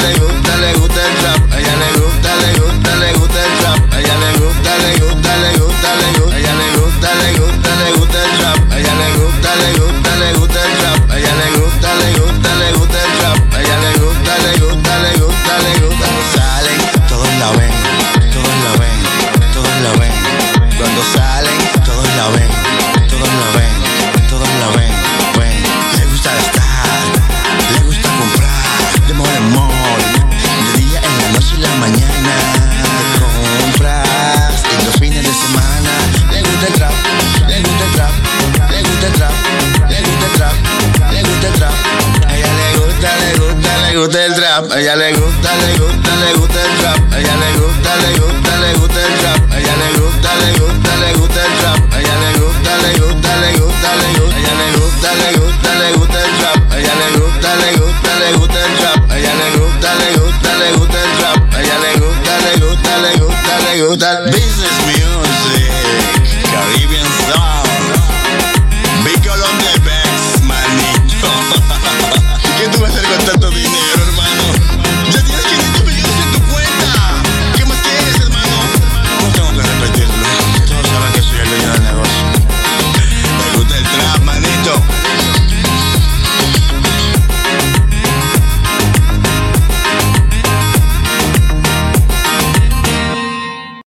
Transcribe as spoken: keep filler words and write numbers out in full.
le gusta, le gusta el trap. A ella le gusta, le gusta, le gusta el trap. A ella le gusta, le gusta, le gusta, le gusta. A ella le gusta, le gusta, le gusta el trap. A ella le gusta, le gusta, le gusta el trap. A ella le gusta, le gusta, le gusta el trap. A ella le gusta, le gusta, le gusta, le gusta. Cuando salen, todos la ven, todos la ven, todos la ven. Cuando salen, todos la ven, todos la ven, todos la ven, ven. Le gusta gastar, le gusta comprar, de mall en mall, de día, en la noche y la mañana, de compras y los fines de semana. Le gusta el trap, le gusta el trap, le gusta el trap, le gusta el trap, le gusta el trap. A ella le gusta, le gusta, le gusta el trap. A ella le gusta, le gusta, le gusta el trap. A ella le gusta, le gusta, le gusta el trap. A ella le gusta, le gusta, le gusta el trap. A ella le gusta, le gusta, le gusta, le gusta. A ella le gusta, le gusta, le gusta el trap. A ella le gusta, le gusta, le gusta el trap. A ella le gusta, le gusta, le gusta el trap. A ella le gusta, le gusta, le gusta, le gusta el business.